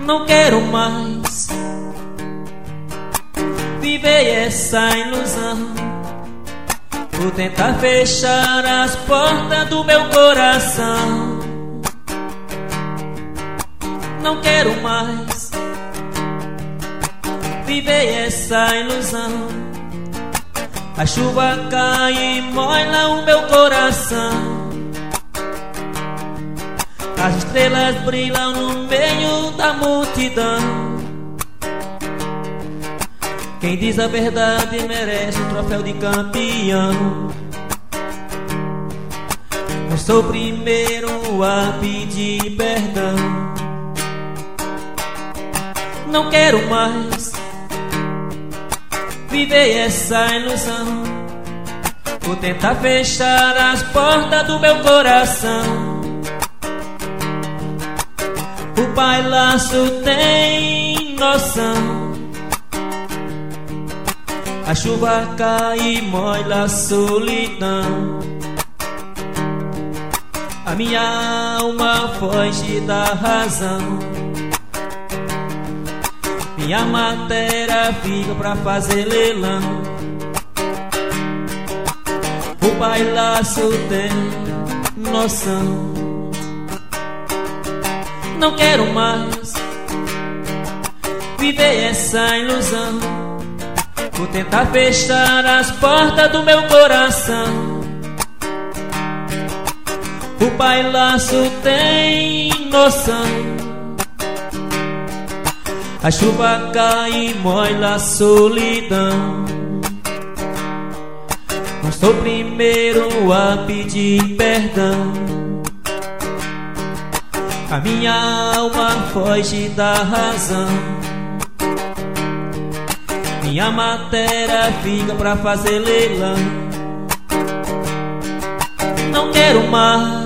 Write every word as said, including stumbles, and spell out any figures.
Não quero mais viver essa ilusão. Vou tentar fechar as portas do meu coração. Não quero mais viver essa ilusão. A chuva cai e molha o meu coração. As estrelas brilham no meio da multidão. Quem diz a verdade merece um troféu de campeão. Eu sou o primeiro a pedir perdão. Não quero mais viver essa ilusão. Vou tentar fechar as portas do meu coração. O Pai Laço tem noção. A chuva cai e molha a solidão. A minha alma foge da razão. Minha matéria fica pra fazer leilão. O Pai Laço tem noção. Não quero mais viver essa ilusão. Vou tentar fechar as portas do meu coração. O Pai Laço tem noção. A chuva cai e molha a solidão. Não sou o primeiro a pedir perdão. A minha alma foge da razão. Minha matéria fica pra fazer leilão. Não quero mais